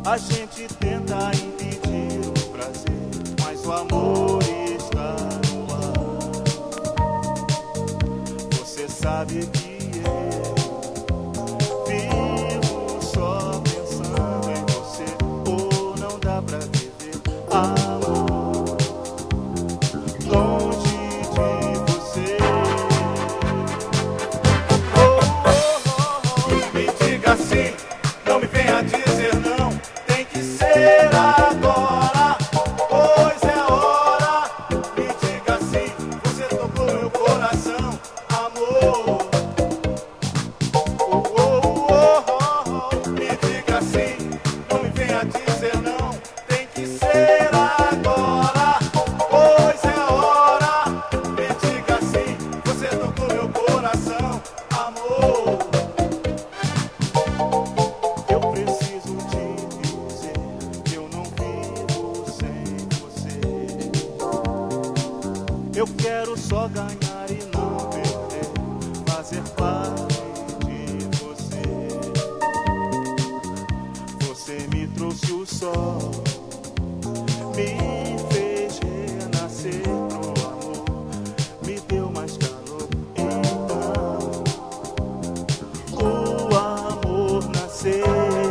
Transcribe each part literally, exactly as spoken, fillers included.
A gente tenta impedir o prazer, mas o amor está no ar. Você sabe que eu vivo só pensando em você, ou não dá pra viver amor longe de você. Oh, oh, oh, oh. Me diga sim, não me venha dizer não. Tem que ser agora, pois é hora. Me diga sim, você tocou meu coração, amor. Oh, oh, oh, oh, oh. Me diga sim, não me venha dizer não. Tem que ser agora, pois é hora. Me diga sim, você tocou meu coração, amor. Eu preciso te dizer que eu não vivo sem você. Eu quero só ganhar e não perder, fazer parte de você. Você me trouxe o sol, me fez renascer pro amor, me deu mais calor. Então o amor nasceu.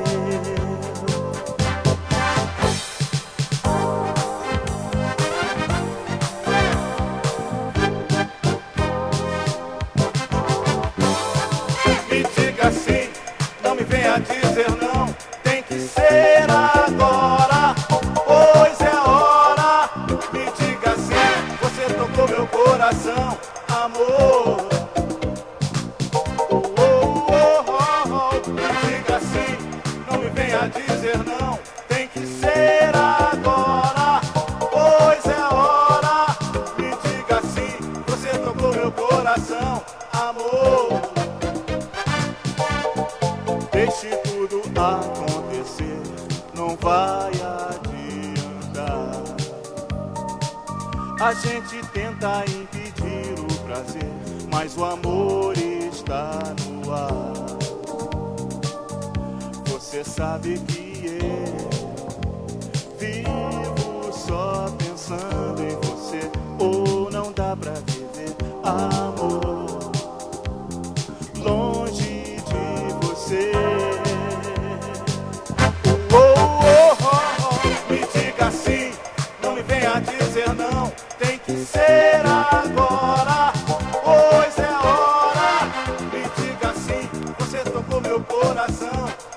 Me diga sim, não me venha dizer não. Tem que ser agora, pois é hora. Me diga sim, você tocou meu coração, amor. Oh, oh, oh, oh, oh. Me diga sim, não me venha dizer não. Tem que ser agora, pois é hora. Me diga sim, você tocou meu coração, amor. Deixe tudo acontecer, não vai adiantar. A gente tenta impedir o prazer, mas o amor está no ar. Você sabe que eu vivo só pensando em você, ou não dá pra viver amor longe de você. Oh, oh, oh, oh. Me diga sim, não me venha dizer não. Tem que ser agora, pois é hora. Me diga sim, você tocou meu coração,